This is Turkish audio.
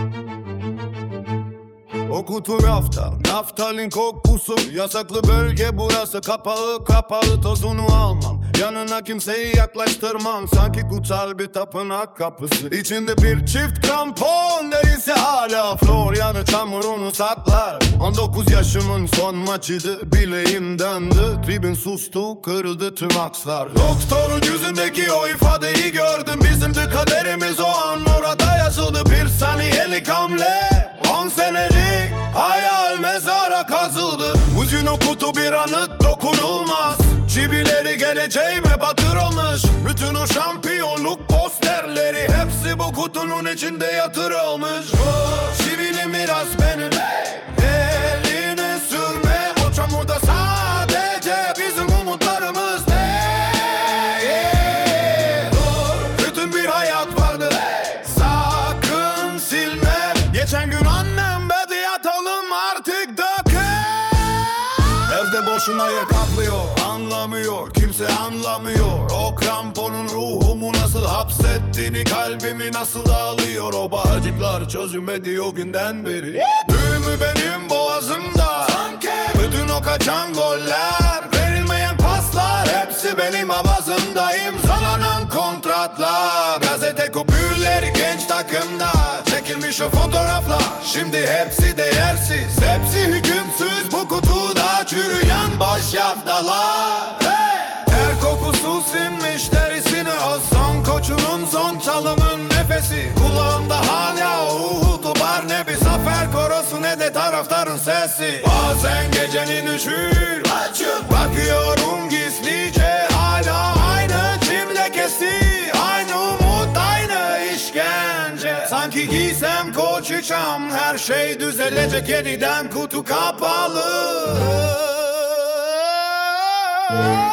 O kutu rafta, naftalin kokusu. Yasaklı bölge burası, kapalı kapalı, tozunu almam. Yanına kimseyi yaklaştırmam, sanki kutsal bir tapınak kapısı. İçinde bir çift krampon, derisi hala Floryan'ı çamurunu saklar. 19 yaşımın son maçıydı, bileğim döndü. Tribün sustu, kırıldı tüm akslar. Doktorun yüzündeki o ifadeyi gördüm. Bizimdi kaderimiz o an, orada yazıldı bir saniyelik hamle. 10 senelik hayal mezara kazıldı. Uzun o kutu bir anıt dokunulmaz. Çivileri geleceğime batırılmış. Bütün o şampiyonluk posterleri hepsi bu kutunun içinde yatırılmış. Çivili miras benim, elini sürme. O çamurda sadece bizim umutlarımız değil. Bütün bir hayat vardı, sakın silme. Geçen gün annem dedi yatalım artık dökün. Evde boşuna yer kaplıyor, anlamıyor, kimse anlamıyor. O kramponun ruhumu nasıl hapsettiğini, kalbimi nasıl alıyor. O bağcıklar çözülmedi o günden beri. Düğümü benim boğazımda, bütün o kaçan goller, verilmeyen paslar, hepsi benim avazımda. İmzalanan kontratlar, gazete kupürleri genç takımda. Çekilmiş o fotoğraflar, şimdi hepsi değersiz, hepsi hükümsüz bu kutuda çürüyen boş yaftalar. Ter kokusu sinmiş derisine, o son koçunun son çalımın nefesi. Kulağımda hala o uhudu var, ne bir zafer korosu ne de taraftarın sesi. Bazen gecenin üşür açıp bakıyorum gizlice, hala aynı çim lekesi, aynı umut, aynı işkence. Sanki giysem koçu çam, her şey düzelecek yeniden, kutu kapalı.